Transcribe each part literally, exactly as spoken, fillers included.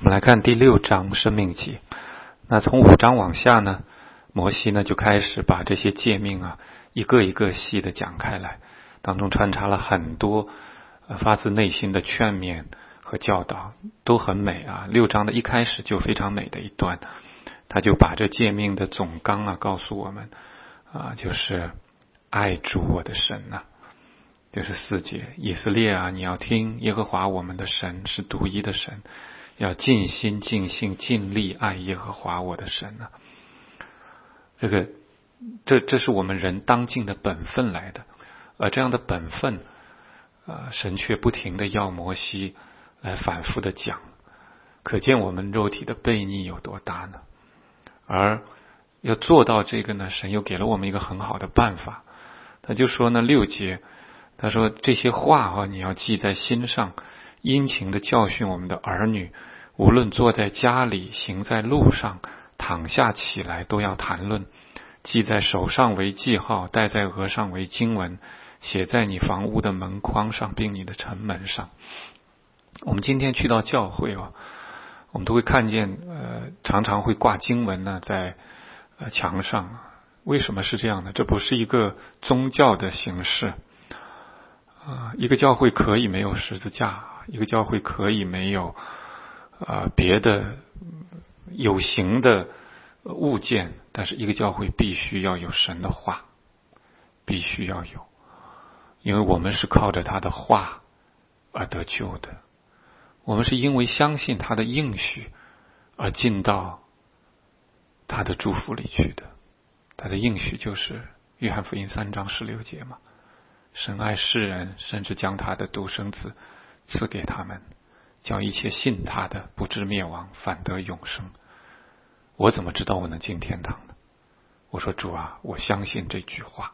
们来看第六章生命记。那从五章往下呢，摩西呢就开始把这些诫命啊一个一个细的讲开来，当中穿插了很多、呃、发自内心的劝勉和教导，都很美啊。六章的一开始就非常美的一段，他就把这诫命的总纲啊告诉我们啊，就是爱主我的神啊。就是四节，以色列啊，你要听耶和华我们的神是独一的神，要尽心尽性尽力爱耶和华我的神啊。这个这这是我们人当尽的本分来的，而这样的本分呃，神却不停的要摩西来反复的讲，可见我们肉体的悖逆有多大呢？而要做到这个呢，神又给了我们一个很好的办法。他就说呢，六节他说这些话啊，你要记在心上，殷勤的教训我们的儿女，无论坐在家里，行在路上，躺下起来，都要谈论，记在手上为记号，戴在额上为经文，写在你房屋的门框上，并你的城门上。我们今天去到教会啊，我们都会看见呃，常常会挂经文呢在呃墙上。为什么是这样呢？这不是一个宗教的形式啊、呃，一个教会可以没有十字架，一个教会可以没有啊、呃、别的有形的物件，但是一个教会必须要有神的话，必须要有，因为我们是靠着他的话而得救的，我们是因为相信他的应许而进到他的祝福里去的。他的应许就是约翰福音三章十六节嘛，神爱世人，甚至将他的独生子赐给他们，叫一切信他的不至灭亡，反得永生。我怎么知道我能进天堂呢？我说主啊，我相信这句话，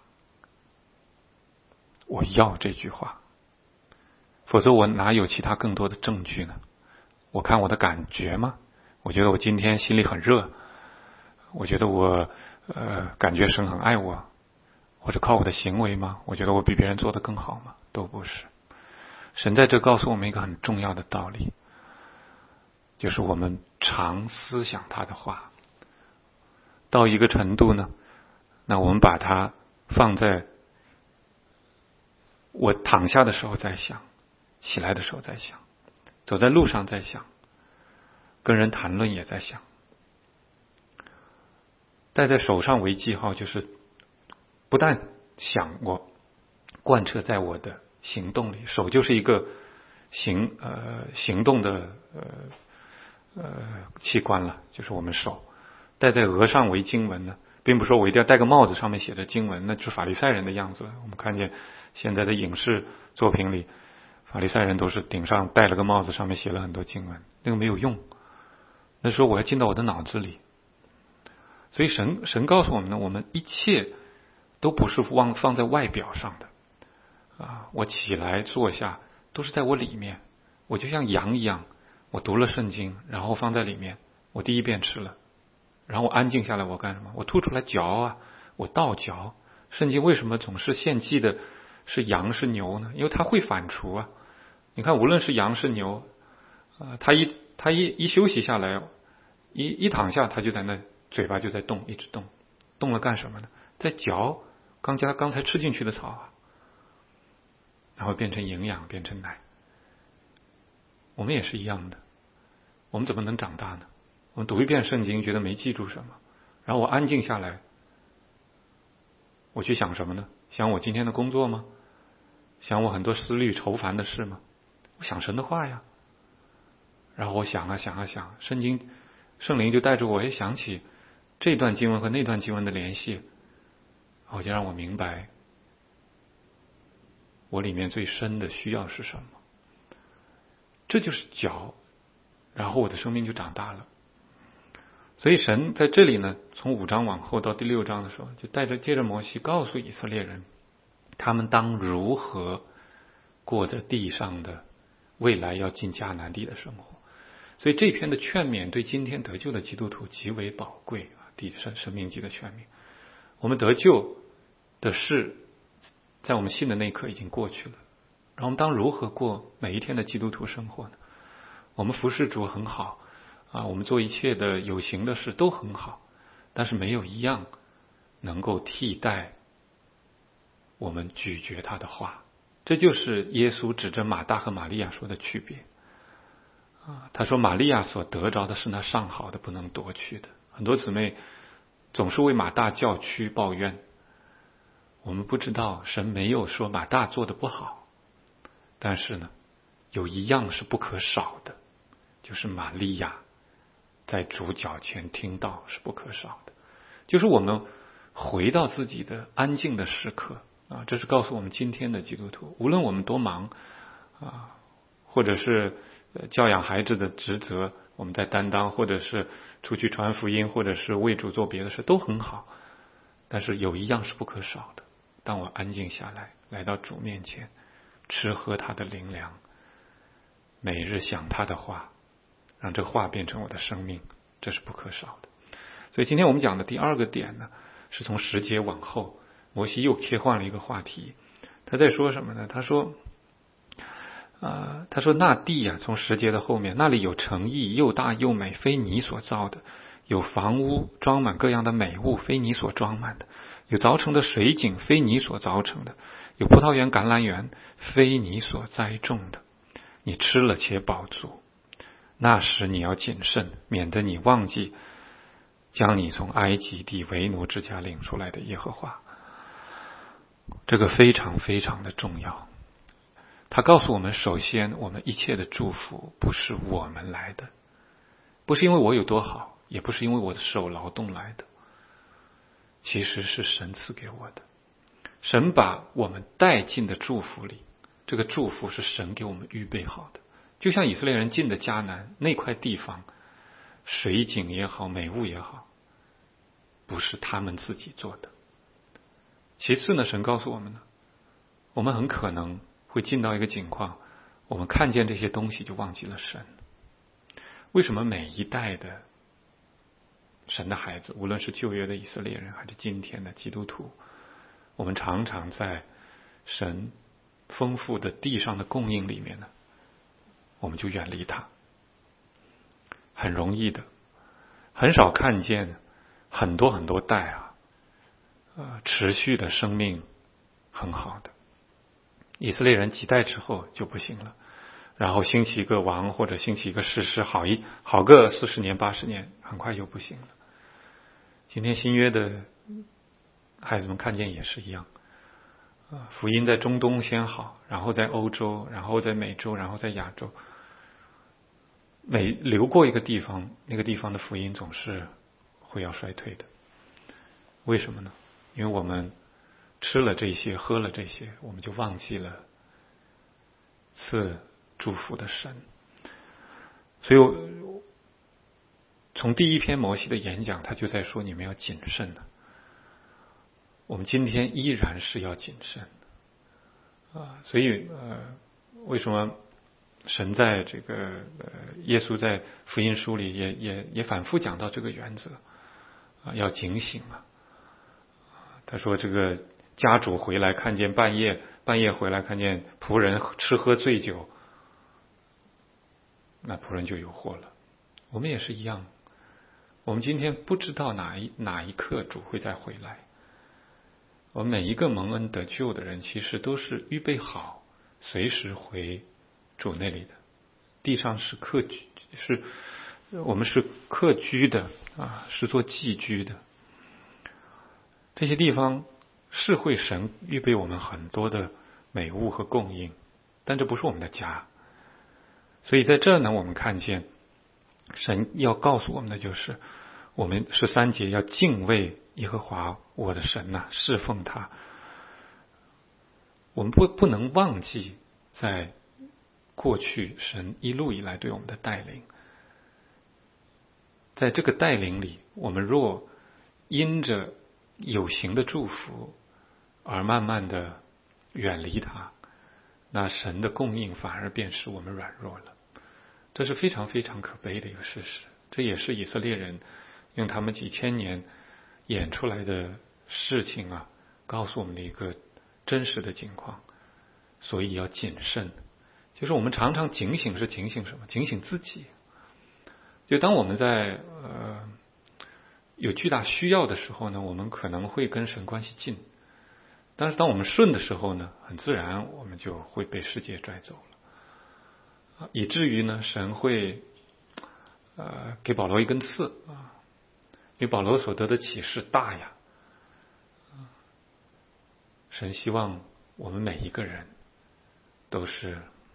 我要这句话，否则我哪有其他更多的证据呢？我看我的感觉吗？我觉得我今天心里很热，我觉得我呃感觉神很爱我，或者靠我的行为吗？我觉得我比别人做得更好吗？都不是。神在这告诉我们一个很重要的道理，就是我们常思想他的话到一个程度呢，那我们把它放在我躺下的时候在想，起来的时候在想，走在路上在想，跟人谈论也在想，戴在手上为记号，就是不但想，我贯彻在我的行动里。手就是一个行呃行动的呃呃器官了，就是我们手。戴在额上为经文呢，并不是说我一定要戴个帽子上面写着经文，那就是法利赛人的样子。我们看见现在的影视作品里，法利赛人都是顶上戴了个帽子，上面写了很多经文，那个没有用。那时候我要进到我的脑子里。所以神神告诉我们呢，我们一切都不是放放在外表上的啊！我起来坐下都是在我里面，我就像羊一样，我读了圣经，然后放在里面，我第一遍吃了，然后我安静下来，我干什么？我吐出来嚼啊，我倒嚼。圣经为什么总是献祭的是羊是牛呢？因为它会反刍啊！你看，无论是羊是牛，啊，它一它一一休息下来，一一躺下，它就在那。嘴巴就在动，一直动，动了干什么呢？在嚼刚才刚才吃进去的草啊，然后变成营养，变成奶。我们也是一样的，我们怎么能长大呢？我们读一遍圣经，觉得没记住什么，然后我安静下来，我去想什么呢？想我今天的工作吗？想我很多思虑愁烦的事吗？我想神的话呀。然后我想啊想啊想，圣经圣灵就带着我也想起这段经文和那段经文的联系，我就让我明白我里面最深的需要是什么。这就是嚼，然后我的生命就长大了。所以神在这里呢，从五章往后到第六章的时候，就带着接着摩西告诉以色列人，他们当如何过着地上的未来要进迦南地的生活。所以这篇的劝勉对今天得救的基督徒极为宝贵啊！第生生命记的劝勉，我们得救的事，在我们信的那一刻已经过去了。然后我们当如何过每一天的基督徒生活呢？我们服侍主很好， 啊，我们做一切的有形的事都很好，但是没有一样能够替代我们咀嚼他的话。这就是耶稣指着马大和玛利亚说的区别啊。他说玛利亚所得着的是那上好的，不能夺去的。很多姊妹总是为马大叫屈抱怨，我们不知道神没有说马大做的不好，但是呢，有一样是不可少的，就是玛利亚在主脚前听到是不可少的，就是我们回到自己的安静的时刻啊。这是告诉我们今天的基督徒，无论我们多忙啊，或者是教养孩子的职责我们在担当，或者是出去传福音，或者是为主做别的事，都很好，但是有一样是不可少的，当我安静下来，来到主面前，吃喝他的灵粮，每日想他的话，让这话变成我的生命，这是不可少的。所以今天我们讲的第二个点呢，是从十节往后，摩西又切换了一个话题。他在说什么呢？他说呃，他说那地啊，从十节的后面，那里有城邑，又大又美，非你所造的；有房屋，装满各样的美物，非你所装满的；有凿成的水井，非你所凿成的；有葡萄园、橄榄园，非你所栽种的。你吃了且饱足，那时你要谨慎，免得你忘记将你从埃及地为奴之家领出来的耶和华。这个非常非常的重要。他告诉我们，首先我们一切的祝福不是我们来的，不是因为我有多好，也不是因为我的手劳动来的，其实是神赐给我的。神把我们带进的祝福里，这个祝福是神给我们预备好的。就像以色列人进的迦南那块地方，水井也好，美物也好，不是他们自己做的。其次呢，神告诉我们呢，我们很可能会进到一个境况，我们看见这些东西就忘记了神。为什么每一代的神的孩子，无论是旧约的以色列人还是今天的基督徒，我们常常在神丰富的地上的供应里面呢，我们就远离他，很容易的，很少看见很多很多代啊，呃，持续的生命很好的。以色列人几代之后就不行了，然后兴起一个王或者兴起一个士师，好一好个四十年八十年，很快又不行了。今天新约的孩子们看见也是一样，福音在中东先好，然后在欧洲，然后在美洲，然后在亚洲，每流过一个地方，那个地方的福音总是会要衰退的。为什么呢？因为我们吃了这些，喝了这些，我们就忘记了赐祝福的神。所以从第一篇摩西的演讲，他就在说你们要谨慎的。我们今天依然是要谨慎啊。所以呃，为什么神在这个呃耶稣在福音书里也也也反复讲到这个原则啊，要警醒啊。他说这个家主回来看见半夜半夜回来看见仆人吃喝醉酒，那仆人就有祸了。我们也是一样，我们今天不知道哪一哪一刻主会再回来。我们每一个蒙恩得救的人，其实都是预备好随时回主那里的。地上是客居，是我们是客居的啊，是做寄居的。这些地方是会神预备我们很多的美物和供应，但这不是我们的家。所以在这呢，我们看见神要告诉我们的就是，我们十三节要敬畏耶和华我的神呐、啊，侍奉他。我们不不能忘记在过去神一路以来对我们的带领，在这个带领里，我们若因着有形的祝福而慢慢的远离他，那神的供应反而便使我们软弱了。这是非常非常可悲的一个事实。这也是以色列人用他们几千年演出来的事情啊，告诉我们的一个真实的情况。所以要谨慎，就是我们常常警醒，是警醒什么？警醒自己， 就当我们在呃有巨大需要的时候呢，我们可能会跟神关系近；但是当我们顺的时候呢，很自然我们就会被世界拽走了，以至于呢，神会呃给保罗一根刺啊，因为保罗所得的启示大呀。神希望我们每一个人都是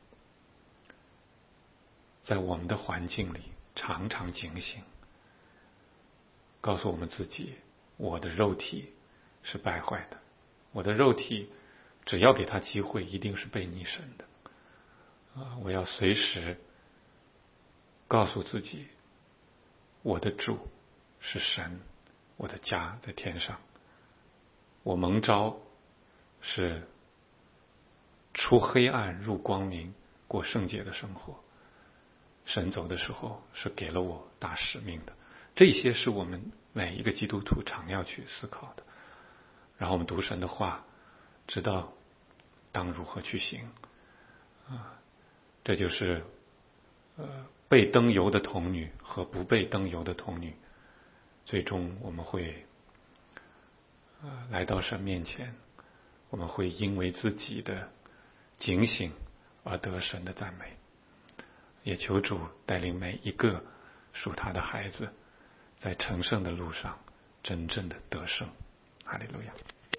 在我们的环境里常常警醒，告诉我们自己，我的肉体是败坏的，我的肉体只要给他机会，一定是被逆神的啊！我要随时告诉自己，我的主是神，我的家在天上，我蒙召是出黑暗入光明，过圣洁的生活。神走的时候是给了我大使命的，这些是我们每一个基督徒常要去思考的。然后我们读神的话，知道当如何去行啊，这就是呃被灯油的童女和不被灯油的童女，最终我们会呃来到神面前，我们会因为自己的警醒而得神的赞美。也求主带领每一个属他的孩子，在成圣的路上真正的得胜。哈利路亚。